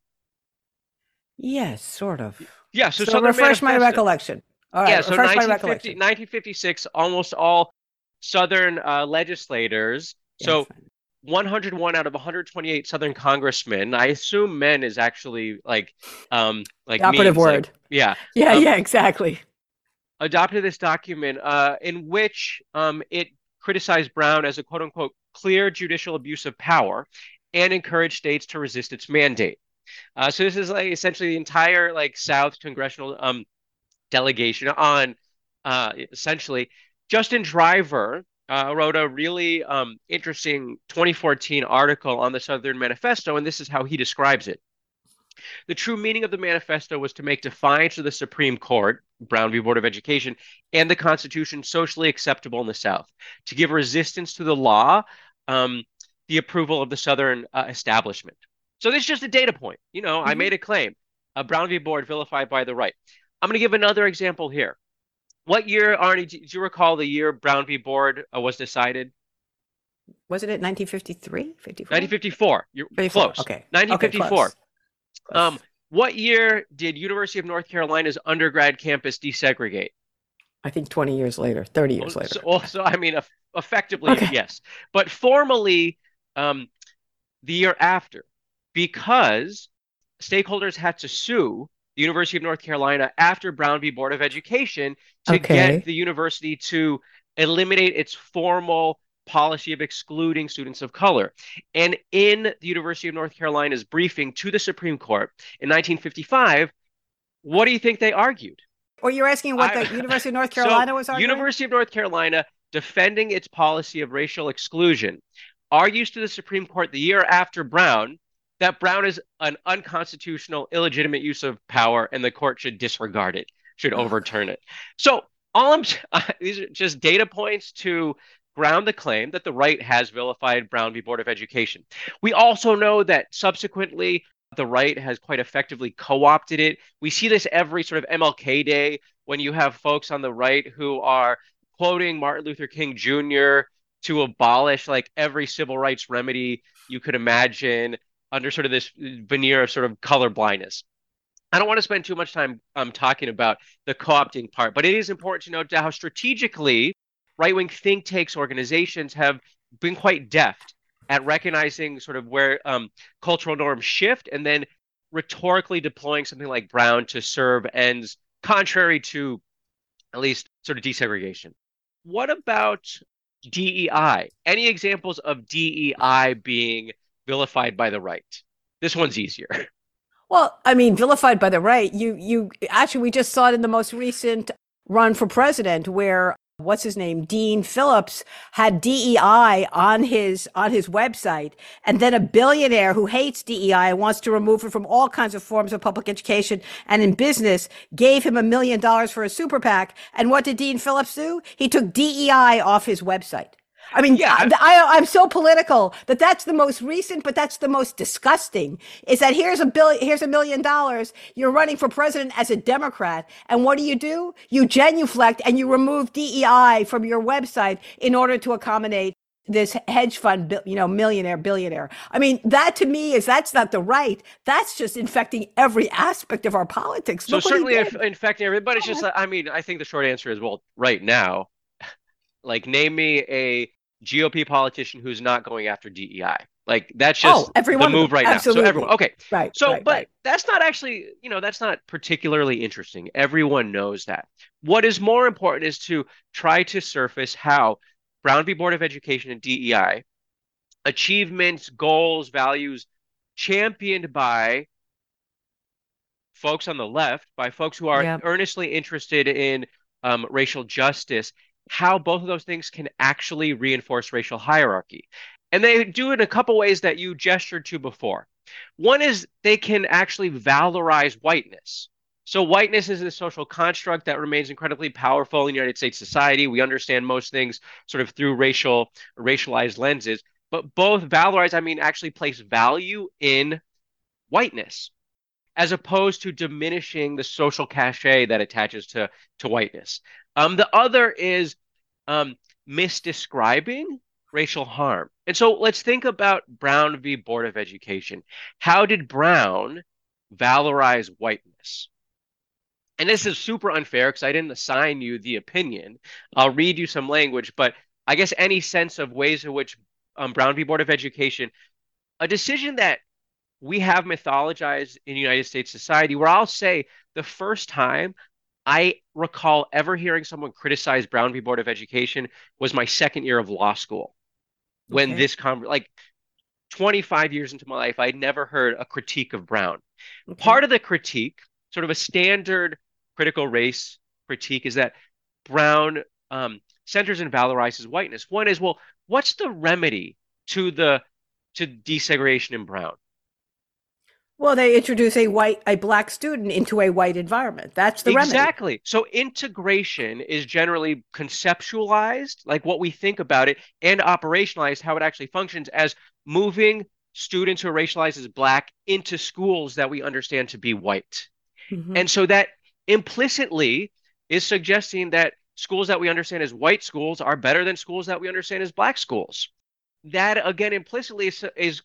Yes, sort of. Yeah, so So Southern refresh my Manifesto. recollection. All right, Yeah, so refresh my 1950, recollection. 1956, almost all Southern legislators. Yes. So 101 out of 128 Southern congressmen. I assume men is actually like The operative means, word. yeah. Yeah, yeah, exactly. Adopted this document in which it criticized Brown as a quote unquote clear judicial abuse of power and encouraged states to resist its mandate. So this is like essentially the entire like South congressional delegation on essentially Justin Driver wrote a really interesting 2014 article on the Southern Manifesto, and this is how he describes it. The true meaning of the manifesto was to make defiance of the Supreme Court, Brown v. Board of Education, and the Constitution socially acceptable in the South, to give resistance to the law, the approval of the Southern establishment. So this is just a data point. I made a claim. Brown v. Board vilified by the right. I'm going to give another example here. What year, Arnie, do you recall the year Brown v. Board was decided? Wasn't it 1953? 54? 1954. You're 54. close. Okay. 1954. Okay, close. What year did University of North Carolina's undergrad campus desegregate? I think 20 years later, 30 years later. So I mean, effectively, Okay. yes. But formally, the year after, because stakeholders had to sue the University of North Carolina after Brown v. Board of Education to Okay. get the university to eliminate its formal policy of excluding students of color. And in the University of North Carolina's briefing to the Supreme Court in 1955, what do you think they argued? Or you're asking what the University of North Carolina was arguing? University of North Carolina, defending its policy of racial exclusion, argues to the Supreme Court the year after Brown that Brown is an unconstitutional, illegitimate use of power, and the court should disregard it, should overturn it. So these are just data points to ground the claim that the right has vilified Brown v. Board of Education. We also know that subsequently the right has quite effectively co-opted it. We see this every sort of MLK Day when you have folks on the right who are quoting Martin Luther King Jr. to abolish like every civil rights remedy you could imagine under sort of this veneer of sort of color blindness. I don't want to spend too much time talking about the co-opting part, but it is important to note how strategically right-wing think tanks, organizations have been quite deft at recognizing sort of where cultural norms shift and then rhetorically deploying something like Brown to serve ends contrary to at least sort of desegregation. What about DEI? Any examples of DEI being vilified by the right? This one's easier. Well, I mean, vilified by the right. You actually, we just saw it in the most recent run for president where what's his name? Dean Phillips had DEI on his website. And then a billionaire who hates DEI and wants to remove it from all kinds of forms of public education and in business gave him $1 million for a super PAC. And what did Dean Phillips do? He took DEI off his website. I mean, yeah, I'm so political that that's the most recent, but that's the most disgusting is that here's $1 million. You're running for president as a Democrat. And what do? You genuflect and you remove DEI from your website in order to accommodate this hedge fund, millionaire, billionaire. I mean, that to me that's not the right. That's just infecting every aspect of our politics. So certainly infecting everybody. It's just, I mean, I think the short answer is, well, right now, like name me a GOP politician who's not going after DEI. Like that's just the move right Absolutely. now. So everyone, okay. Right. So, right, but right. that's not actually, that's not particularly interesting. Everyone knows that. What is more important is to try to surface how Brown v. Board of Education and DEI, achievements, goals, values championed by folks on the left, by folks who are earnestly interested in racial justice, how both of those things can actually reinforce racial hierarchy. And they do it in a couple ways that you gestured to before. One is they can actually valorize whiteness. So whiteness is a social construct that remains incredibly powerful in United States society. We understand most things sort of through racialized lenses, but both valorize, I mean, actually place value in whiteness, as opposed to diminishing the social cachet that attaches to whiteness. The other is misdescribing racial harm. And so let's think about Brown v. Board of Education. How did Brown valorize whiteness? And this is super unfair because I didn't assign you the opinion. I'll read you some language, but I guess any sense of ways in which Brown v. Board of Education, a decision that we have mythologized in United States society, where I'll say the first time I recall ever hearing someone criticize Brown v. Board of Education was my second year of law school. When this like 25 years into my life, I'd never heard a critique of Brown. Part of the critique, sort of a standard critical race critique, is that Brown centers and valorizes whiteness. One is, well, what's the remedy to desegregation in Brown? Well, they introduce a black student into a white environment. That's the remedy. Exactly. So integration is generally conceptualized, like what we think about it, and operationalized, how it actually functions, as moving students who are racialized as black into schools that we understand to be white. Mm-hmm. And so that implicitly is suggesting that schools that we understand as white schools are better than schools that we understand as black schools. That, again, implicitly is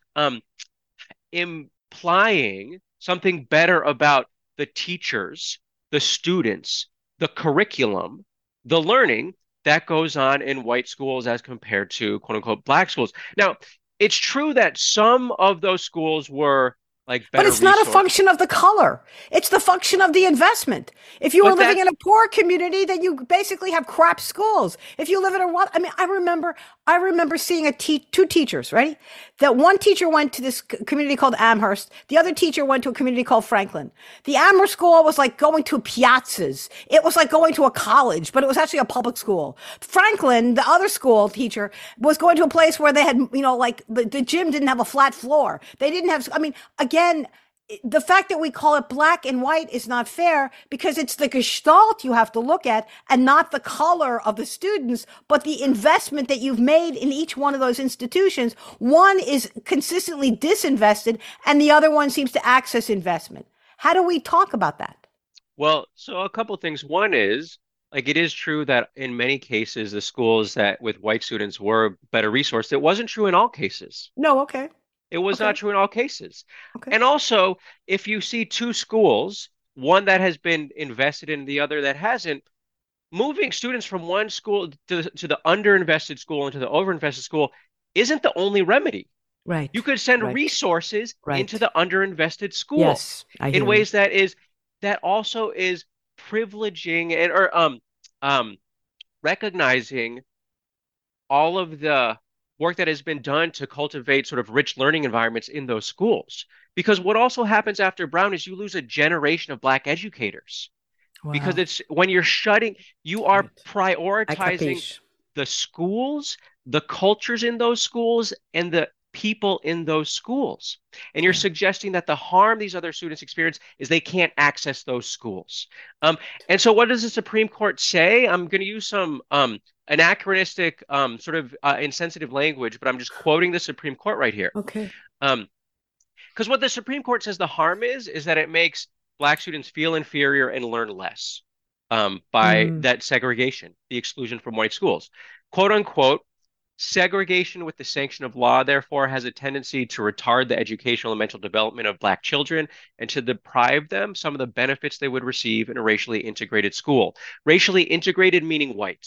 implying something better about the teachers, the students, the curriculum, the learning that goes on in white schools as compared to quote unquote black schools. Now, it's true that some of those schools were like better, but it's not a function of the color. It's the function of the investment. If you were living in a poor community, then you basically have crap schools. If you live in I remember seeing two teachers, right? That one teacher went to this community called Amherst. The other teacher went to a community called Franklin. The Amherst school was like going to piazzas. It was like going to a college, but it was actually a public school. Franklin, the other school teacher, was going to a place where they had, like the gym didn't have a flat floor. They didn't have, again, the fact that we call it black and white is not fair, because it's the gestalt you have to look at and not the color of the students, but the investment that you've made in each one of those institutions. One is consistently disinvested and the other one seems to access investment. How do we talk about that? Well, so a couple of things. One is, like, it is true that in many cases, the schools that with white students were better resourced. It wasn't true in all cases. No, okay. It was not true in all cases. Okay. And also, if you see two schools, one that has been invested in, the other that hasn't, moving students from one school to the underinvested school into the overinvested school isn't the only remedy. Right. You could send resources into the underinvested school. Yes, in ways that also is privileging or recognizing all of the work that has been done to cultivate sort of rich learning environments in those schools. Because what also happens after Brown is you lose a generation of black educators. Wow. Because it's when you are prioritizing the schools, the cultures in those schools, and the people in those schools. And you're suggesting that the harm these other students experience is they can't access those schools. And so what does the Supreme Court say? I'm going to use some anachronistic sort of insensitive language, but I'm just quoting the Supreme Court right here. Okay. Because what the Supreme Court says the harm is that it makes black students feel inferior and learn less by that segregation, the exclusion from white schools. Quote unquote, segregation with the sanction of law, therefore, has a tendency to retard the educational and mental development of black children and to deprive them some of the benefits they would receive in a racially integrated school. Racially integrated meaning white.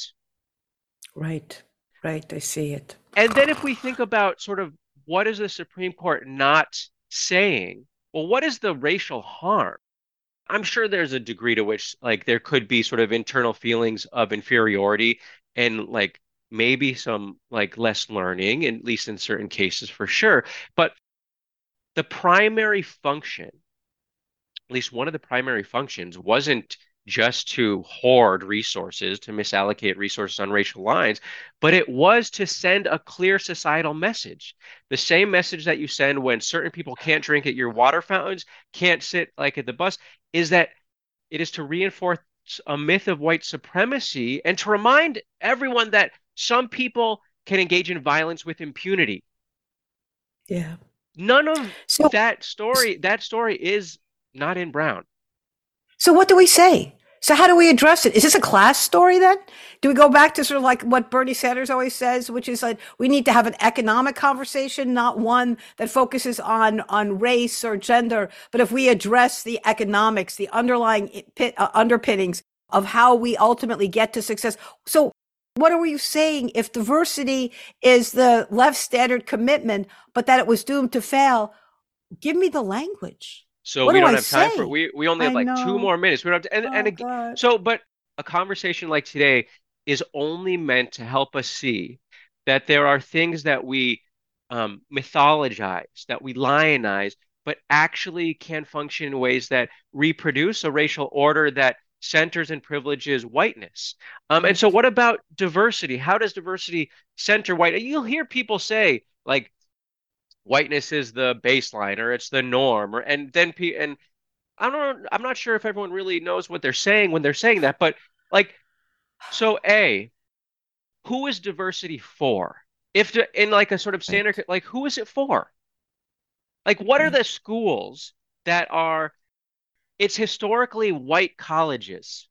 Right. I see it. And then if we think about sort of what is the Supreme Court not saying, well, what is the racial harm? I'm sure there's a degree to which like there could be sort of internal feelings of inferiority and like maybe some like less learning, at least in certain cases for sure. But the primary function, at least one of the primary functions, wasn't just to hoard resources, to misallocate resources on racial lines, but it was to send a clear societal message. The same message that you send when certain people can't drink at your water fountains, can't sit like at the bus, is that it is to reinforce a myth of white supremacy and to remind everyone that some people can engage in violence with impunity. Yeah. None of that story is not in Brown. So what do we say? So how do we address it? Is this a class story then? Do we go back to sort of like what Bernie Sanders always says, which is like we need to have an economic conversation, not one that focuses on race or gender, but if we address the economics, the underlying underpinnings of how we ultimately get to success. So what are you saying if diversity is the left standard commitment, but that it was doomed to fail? Give me the language. So we don't have time for we only have like 2 more minutes. We don't have to, but a conversation like today is only meant to help us see that there are things that we mythologize, that we lionize, but actually can function in ways that reproduce a racial order that centers and privileges whiteness. And so what about diversity? How does diversity center white? You'll hear people say like whiteness is the baseline or it's the norm, I'm not sure if everyone really knows what they're saying when they're saying that, but like, so who is diversity for? In like a sort of standard, like who is it for? Like what are the schools that are, it's historically white colleges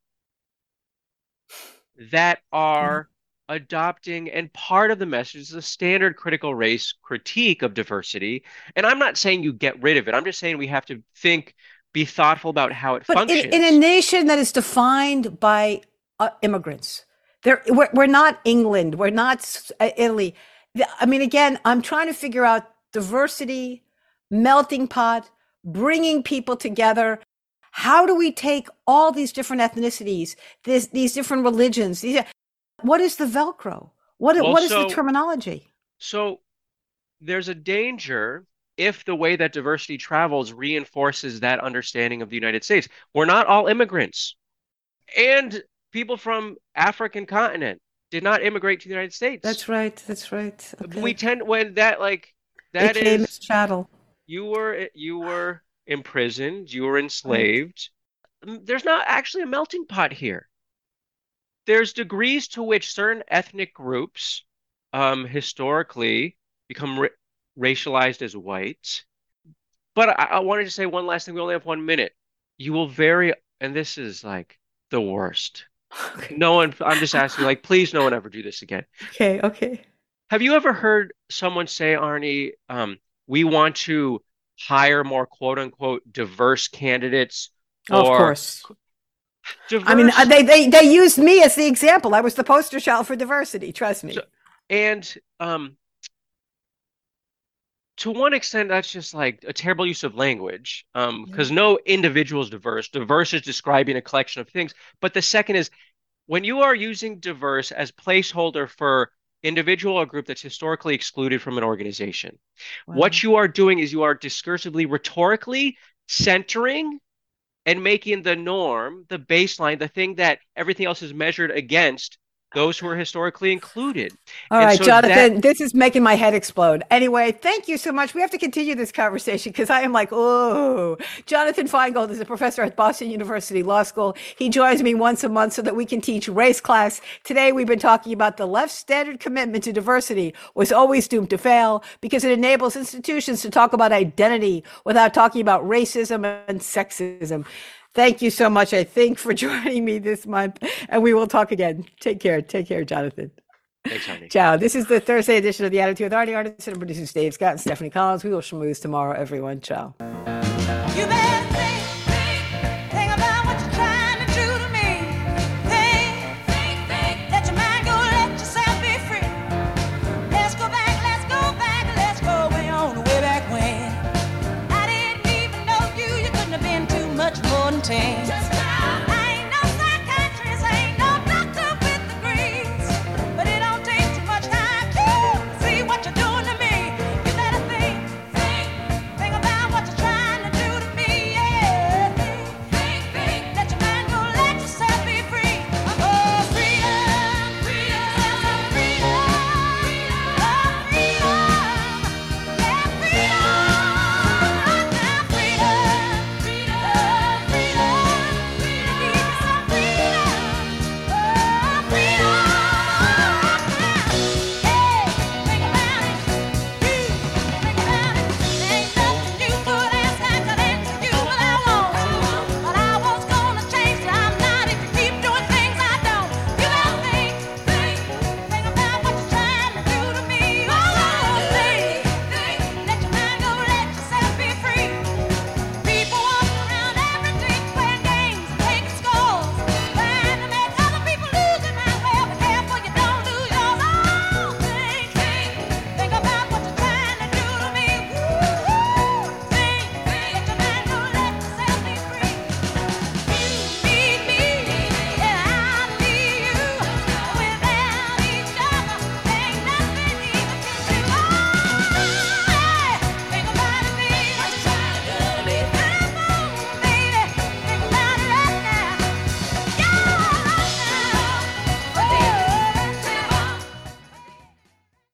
that are adopting, and part of the message is a standard critical race critique of diversity. And I'm not saying you get rid of it. I'm just saying we have to be thoughtful about how it functions. In a nation that is defined by immigrants, we're not England, we're not Italy. I mean, again, I'm trying to figure out diversity, melting pot, bringing people together. How do we take all these different ethnicities, these different religions, what is the Velcro? What is the terminology? So there's a danger if the way that diversity travels reinforces that understanding of the United States. We're not all immigrants. And people from African continent did not immigrate to the United States. That's right. Okay. We tend, when that came as chattel. You were imprisoned, you were enslaved. Right. There's not actually a melting pot here. There's degrees to which certain ethnic groups historically become racialized as white. But I wanted to say one last thing. We only have 1 minute. You will and this is like the worst. Okay. I'm just asking, like, please no one ever do this again. Okay. Have you ever heard someone say, Arnie, we want to hire more quote unquote diverse candidates? Of course. Diverse. I mean, they used me as the example. I was the poster child for diversity. Trust me. To one extent, that's just like a terrible use of language, because no individual is diverse. Diverse is describing a collection of things. But the second is when you are using diverse as placeholder for individual or group that's historically excluded from an organization, what you are doing is you are discursively, rhetorically centering and making the norm, the baseline, the thing that everything else is measured against, those who are historically included. All right, so Jonathan, this is making my head explode. Anyway, thank you so much. We have to continue this conversation because I am like, oh. Jonathan Feingold is a professor at Boston University Law School. He joins me once a month so that we can teach race class. Today, we've been talking about the left's standard commitment to diversity was always doomed to fail because it enables institutions to talk about identity without talking about racism and sexism. Thank you so much, I think, for joining me this month. And we will talk again. Take care. Take care, Jonathan. Thanks, Arnie. Ciao. This is the Thursday edition of The Attitude with Arnie Arnesen and producers Dave Scott and Stephanie Collins. We will schmooze tomorrow, everyone. Ciao.